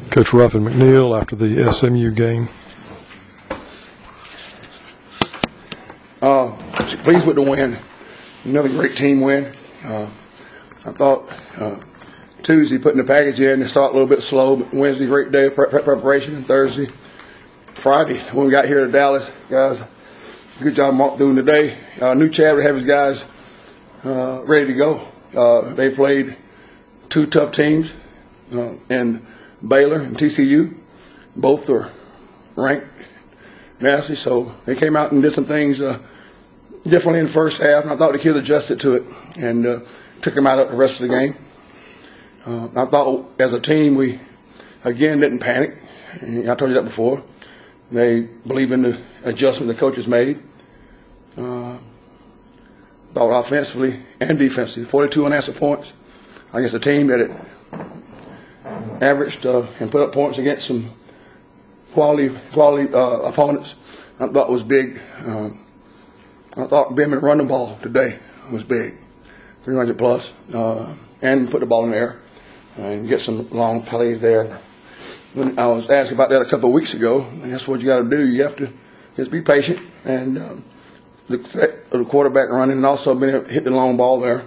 Coach Ruffin McNeil after the SMU game. Pleased with the win. Another great team win. I thought Tuesday putting the package in, they start a little bit slow, but Wednesday, great day of preparation, and Thursday, Friday, when we got here to Dallas, guys, good job Mark doing today. Knew Chad would have his guys ready to go. They played two tough teams in Baylor and TCU. Both are ranked nasty, so they came out and did some things differently in the first half, and I thought the kids adjusted to it and took them out of the rest of the game. I thought as a team we, again, didn't panic. I told you that before. They believe in the adjustment the coaches made. Thought offensively and defensively, 42 unanswered points against a team that had averaged and put up points against some quality opponents. I thought was big. I thought being able to run the ball today was big, 300 plus, and put the ball in the air and get some long plays there. When I was asked about that a couple of weeks ago, and that's what you got to do. You have to just be patient and the quarterback running, and also being able to hit the long ball there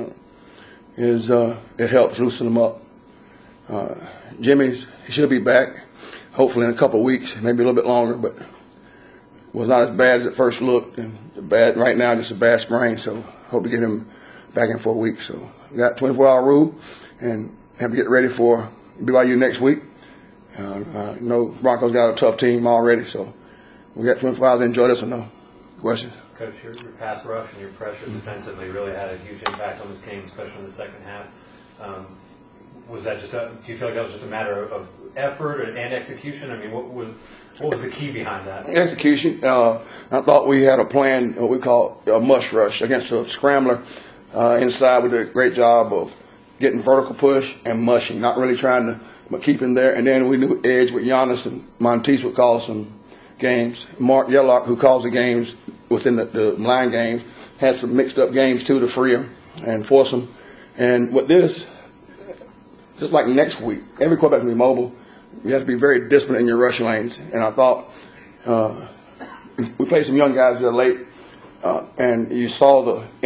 it helps loosen them up. He should be back, hopefully in a couple of weeks, maybe a little bit longer, but was not as bad as it first looked, and bad right now, just a bad sprain. So hope to get him back in 4 weeks. So we got 24-hour rule, and have to get ready for BYU next week. Broncos got a tough team already, so we got 24 hours to enjoy this one. No questions. Coach, your pass rush and your pressure defensively really had a huge impact on this game, especially in the second half. Was that do you feel like that was just a matter of effort and execution? I mean, what was the key behind that? Execution. I thought we had a plan, what we call a mush rush against a scrambler inside. We did a great job of getting vertical push and mushing, not really trying to, but keeping there. And then we knew edge with Giannis and Monteith would call some games. Mark Yellock, who calls the games within the line games, had some mixed up games too to free them and force them. And with this, just like next week, every quarterback's going to be mobile. You have to be very disciplined in your rush lanes. And I thought we played some young guys there late, and you saw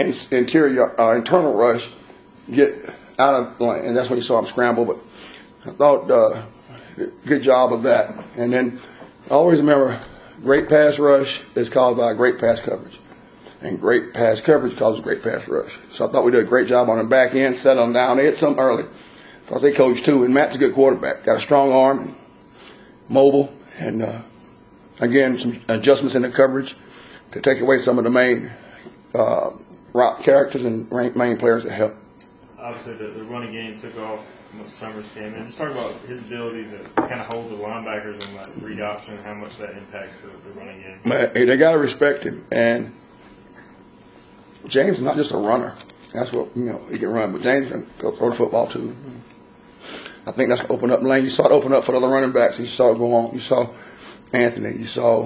the internal rush get out of the lane, and that's when you saw them scramble. But I thought good job of that. And then always remember, great pass rush is caused by great pass coverage, and great pass coverage causes great pass rush. So I thought we did a great job on the back end, settle them down. They hit something early. Because they coach too, and Matt's a good quarterback. Got a strong arm, mobile, and again, some adjustments in the coverage to take away some of the main rock characters and main players that help. Obviously, the running game took off once Summers came in. Just talk about his ability to kind of hold the linebackers and that read option, and how much that impacts the running game. They got to respect him. And James is not just a runner. That's what, he can run, but James can go throw the football too. I think that's going to open up lanes. You saw it open up for the other running backs. You saw it go on. You saw Anthony. You saw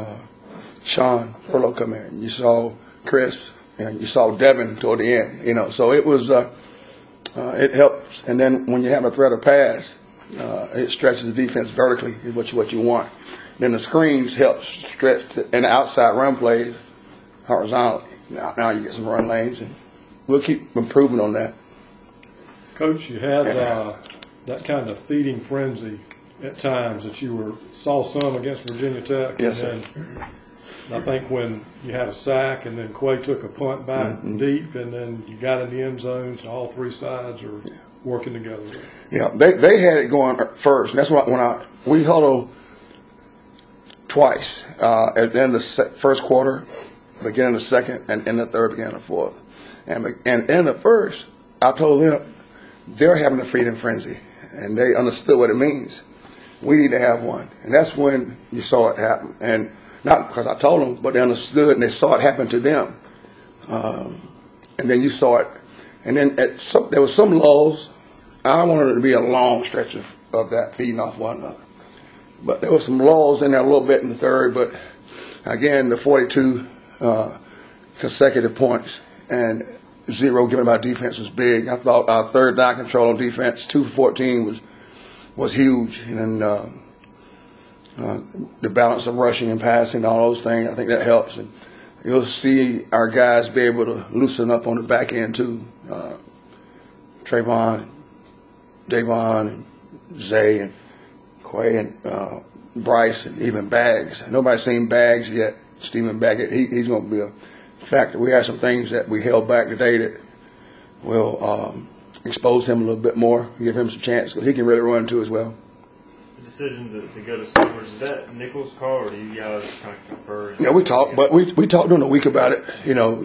Sean Furlow come in. You saw Chris. And you saw Devin toward the end. So it was it helps. And then when you have a threat of pass, it stretches the defense vertically is what you want. Then the screens help stretch and the outside run plays horizontally. Now you get some run lanes, and we'll keep improving on that. Coach, you had that kind of feeding frenzy at times that you saw some against Virginia Tech. Yes, and then I think when you had a sack and then Quay took a punt back deep, and then you got in the end zones, and all three sides are working together. Yeah, they had it going first. That's why we huddled twice at the end of the first quarter, beginning of the second, and in the third, beginning of the fourth. And in the first, I told them they're having a feeding frenzy, and they understood what it means. We need to have one. And that's when you saw it happen. And not because I told them, but they understood and they saw it happen to them. And then you saw it. And then there was some lulls. I wanted it to be a long stretch of that feeding off one another. But there was some lulls in there a little bit in the third. But, again, the 42 consecutive points and 0 given by defense was big. I thought our third down control on defense, 2 for 14, was was huge. And the balance of rushing and passing, all those things, I think that helps. And you'll see our guys be able to loosen up on the back end too. Trayvon, Davon, and Zay, and Quay, and Bryce, and even Baggs. Nobody's seen Baggs yet. Stephen Baggett, he's going to be a factor. We have some things that we held back today that will expose him a little bit more, give him some chance, because he can really run too as well. The decision to go to Summers, is that Nichols' call, or do you guys kind of confer? Yeah, we talked, but we talked during the week about it. You know,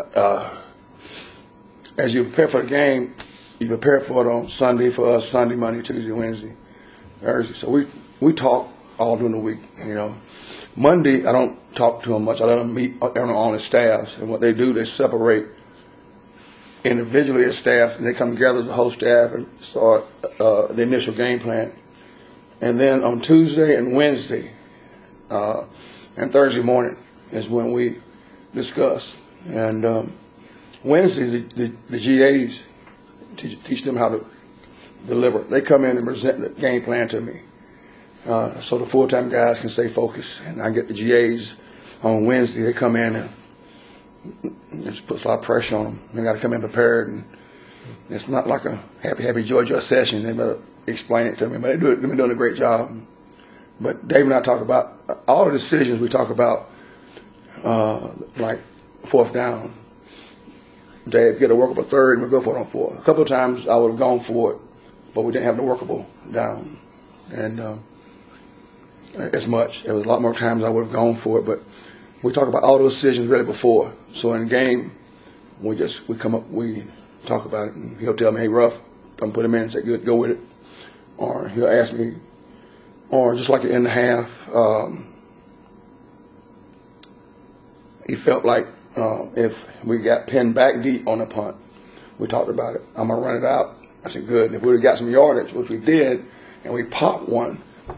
as you prepare for the game, you prepare for it on Sunday for us, Sunday, Monday, Tuesday, Wednesday, Thursday. So we talk all during the week, you know. Monday, I don't talk to them much. I let them meet on the staffs. And what they do, they separate individually as staff, and they come together as a whole staff and start the initial game plan. And then on Tuesday and Wednesday and Thursday morning is when we discuss. And Wednesday, the GAs teach them how to deliver. They come in and present the game plan to me. So the full-time guys can stay focused. And I get the GAs on Wednesday. They come in and it just puts a lot of pressure on them. They got to come in prepared. And it's not like a happy Georgia session. They better explain it to me. But they've been doing a great job. But Dave and I talk about all the decisions we talk about, like fourth down. Dave, get a workable third, and we'll go for it on fourth. A couple of times I would have gone for it, but we didn't have the workable down. And as much. There was a lot more times I would have gone for it, but we talk about all those decisions really before. So in game, we talk about it, and he'll tell me, hey, Ruff, I'm put him in and say, good, go with it. Or he'll ask me, or just like in the half, he felt like if we got pinned back deep on the punt, we talked about it. I'm going to run it out. I said, good. And if we would have got some yardage, which we did, and we popped one,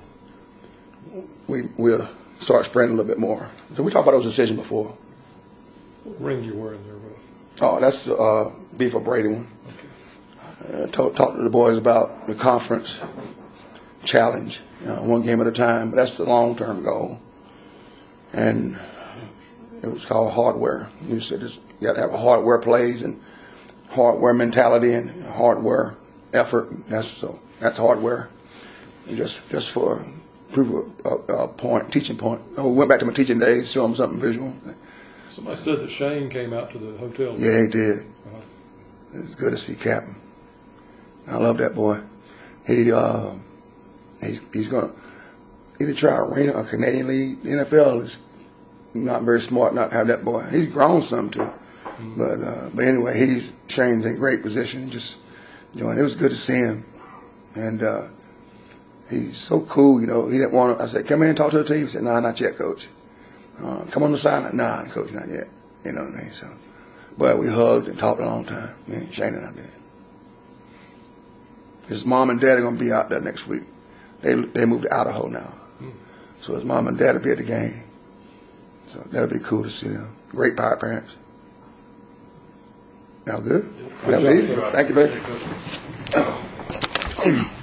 we'll start spreading a little bit more. So we talked about those decisions before. What ring you wearing there, Ruff? Oh, that's the Beef of Brady one. Talked to the boys about the conference challenge, one game at a time. But that's the long-term goal. And it was called hardware. You said you got to have a hardware plays and hardware mentality and hardware effort. That's hardware. And just for prove a point, teaching point. I went back to my teaching days, show them something visual. Somebody said that Shane came out to the hotel. Yeah, he did. It's good to see Captain. I love that boy. He's gonna either try arena or Canadian League. The NFL is not very smart not to have that boy. He's grown some too. Mm-hmm. But anyway, Shane's in great position. Just and it was good to see him. And he's so cool, He didn't want to. I said, come in and talk to the team. He said, nah, not yet, Coach. Come on the sideline. Nah, Coach, not yet. You know what I mean? So, but we hugged and talked a long time. Me and Shane and I did. His mom and dad are going to be out there next week. They moved to Idaho now. So his mom and dad will be at the game. So that'll be cool to see them. Great power parents. Now good? That was easy. Thank you, baby.